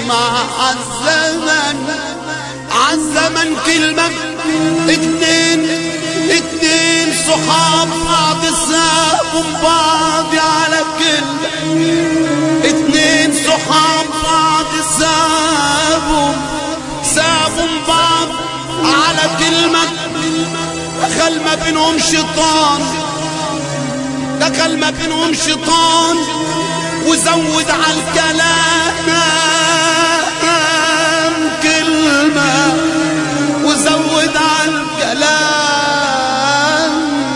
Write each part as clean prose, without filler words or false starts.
مع عالزمن كلمة اتنين صحاب بعض سابوا بعض على كلمة. اتنين صحاب بعض سابوا بعض على كلمة. دخل ما بينهم شيطان وزود على الكلام كلمة، وزود على الكلام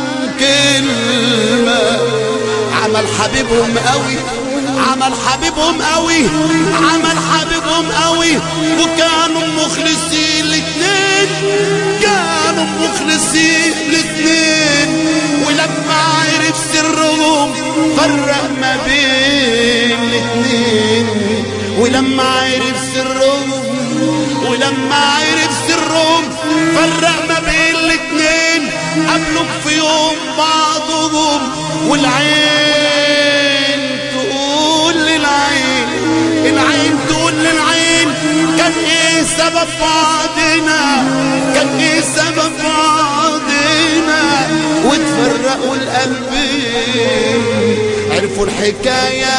كلمة. عمل حبيبهم قوي وكانوا مخلصين الاتنين. ولما عرف سرهم فرق ما بين الاتنين. ولما عرف سرهم فرق ما بين الاتنين. قابلوا في يوم بعضهم والعين تقول للعين كان ايه سبب بعضنا، وتفرقوا القلبين. عرفوا الحكاية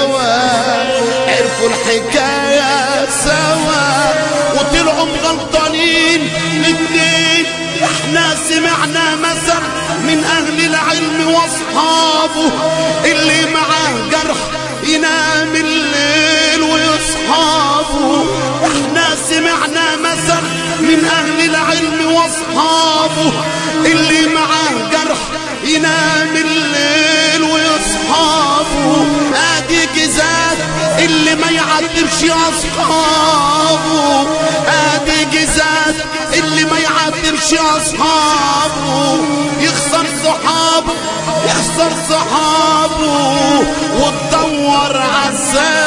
سوا وطلعوا غلطانين الاتنين. احنا سمعنا مثل من اهل العلم واصحابه اللي معاه جرح ينام الليل ويصحابه. احنا سمعنا مثل من اهل العلم واصحابه اللي معاه جرح ينام الليل ويصحابه. ادي جزات اللي ما يعاتبش اصحابه، ادي جزات اللي ما يعاتبش اصحابه. يخسر صحابه وتدور عالسابه.